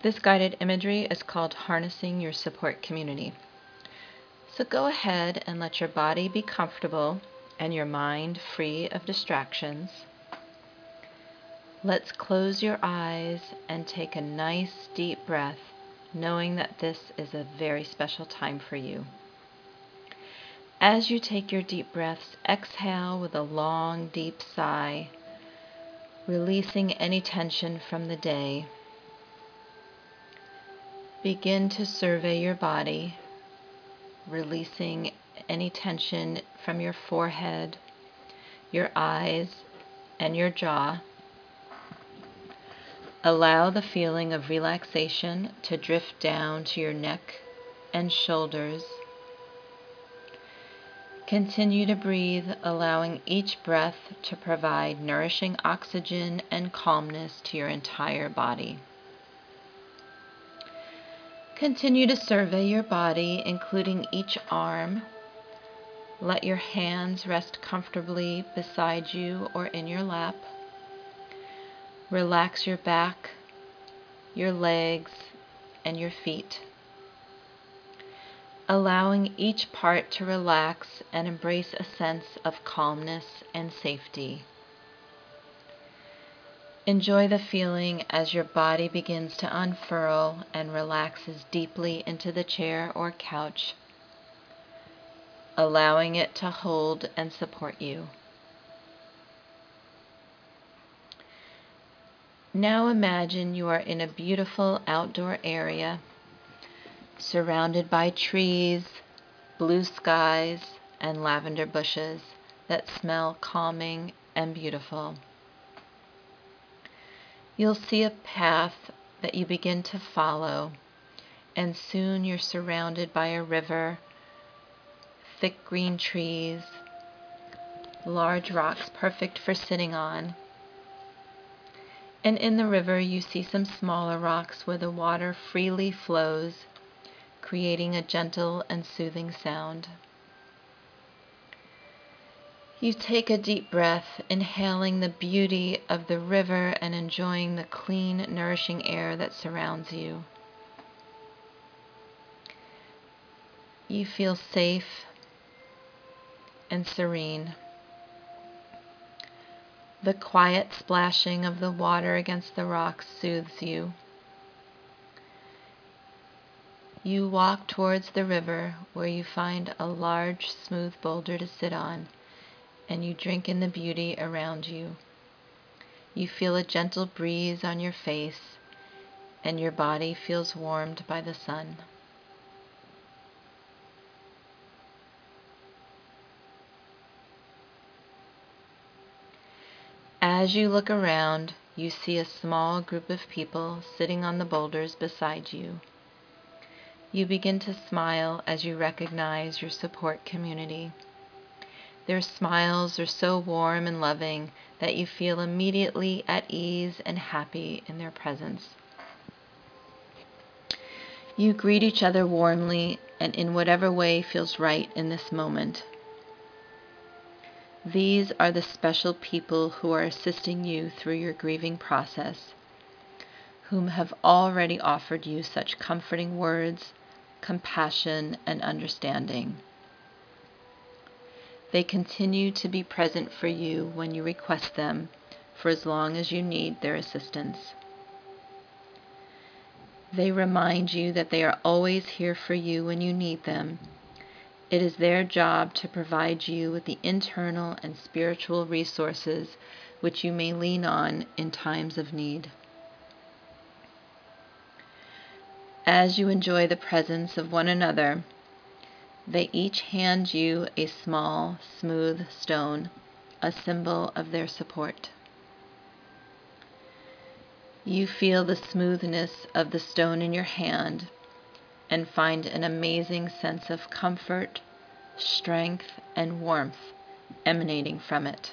This guided imagery is called Harnessing Your Support Community. So go ahead and let your body be comfortable and your mind free of distractions. Let's close your eyes and take a nice deep breath, knowing that this is a very special time for you. As you take your deep breaths, exhale with a long, deep sigh, releasing any tension from the day. Begin to survey your body, releasing any tension from your forehead, your eyes, and your jaw. Allow the feeling of relaxation to drift down to your neck and shoulders. Continue to breathe, allowing each breath to provide nourishing oxygen and calmness to your entire body. Continue to survey your body, including each arm. Let your hands rest comfortably beside you or in your lap. Relax your back, your legs, and your feet, allowing each part to relax and embrace a sense of calmness and safety. Enjoy the feeling as your body begins to unfurl and relaxes deeply into the chair or couch, allowing it to hold and support you. Now imagine you are in a beautiful outdoor area, surrounded by trees, blue skies, and lavender bushes that smell calming and beautiful. You'll see a path that you begin to follow, and soon you're surrounded by a river, thick green trees, large rocks perfect for sitting on. And in the river you see some smaller rocks where the water freely flows, creating a gentle and soothing sound. You take a deep breath, inhaling the beauty of the river and enjoying the clean, nourishing air that surrounds you. You feel safe and serene. The quiet splashing of the water against the rocks soothes you. You walk towards the river where you find a large, smooth boulder to sit on, and you drink in the beauty around you. You feel a gentle breeze on your face, and your body feels warmed by the sun. As you look around, you see a small group of people sitting on the boulders beside you. You begin to smile as you recognize your support community. Their smiles are so warm and loving that you feel immediately at ease and happy in their presence. You greet each other warmly and in whatever way feels right in this moment. These are the special people who are assisting you through your grieving process, whom have already offered you such comforting words, compassion, and understanding. They continue to be present for you when you request them for as long as you need their assistance. They remind you that they are always here for you when you need them. It is their job to provide you with the internal and spiritual resources which you may lean on in times of need. As you enjoy the presence of one another, they each hand you a small, smooth stone, a symbol of their support. You feel the smoothness of the stone in your hand and find an amazing sense of comfort, strength, and warmth emanating from it.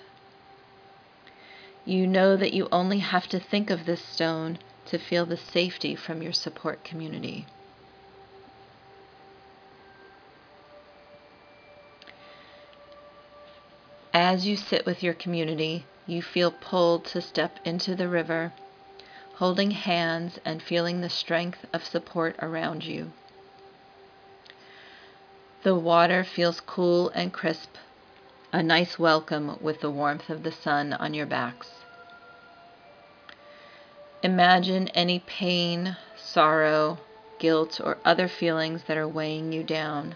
You know that you only have to think of this stone to feel the safety from your support community. As you sit with your community, you feel pulled to step into the river, holding hands and feeling the strength of support around you. The water feels cool and crisp, a nice welcome with the warmth of the sun on your backs. Imagine any pain, sorrow, guilt, or other feelings that are weighing you down.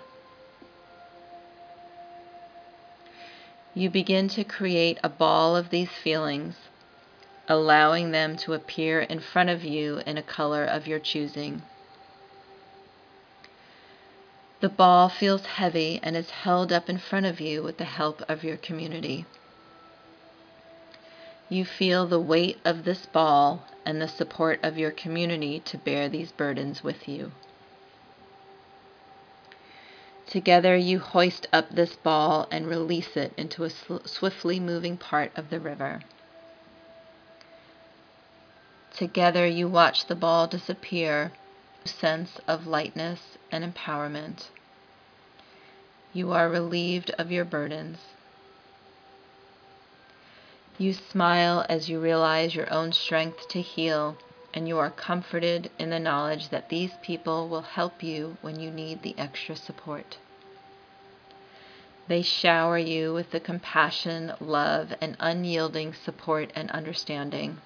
You begin to create a ball of these feelings, allowing them to appear in front of you in a color of your choosing. The ball feels heavy and is held up in front of you with the help of your community. You feel the weight of this ball and the support of your community to bear these burdens with you. Together you hoist up this ball and release it into a swiftly moving part of the river. Together you watch the ball disappear, a sense of lightness and empowerment. You are relieved of your burdens. You smile as you realize your own strength to heal, and you are comforted in the knowledge that these people will help you when you need the extra support. They shower you with the compassion, love, and unyielding support and understanding.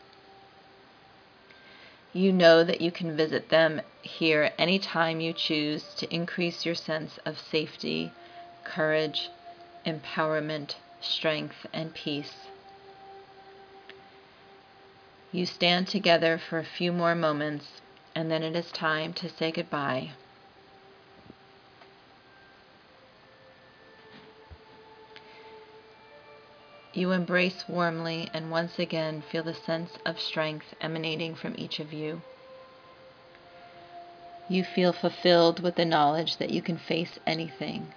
You know that you can visit them here anytime you choose to increase your sense of safety, courage, empowerment, strength, and peace. You stand together for a few more moments, and then it is time to say goodbye. You embrace warmly and once again feel the sense of strength emanating from each of you. You feel fulfilled with the knowledge that you can face anything.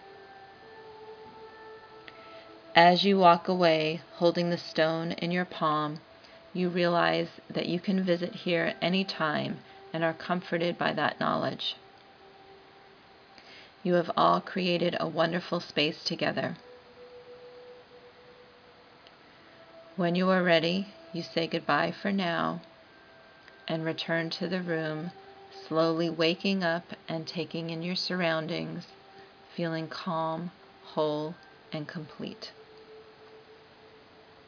As you walk away, holding the stone in your palm, you realize that you can visit here any time and are comforted by that knowledge. You have all created a wonderful space together. When you are ready, you say goodbye for now and return to the room, slowly waking up and taking in your surroundings, feeling calm, whole, and complete.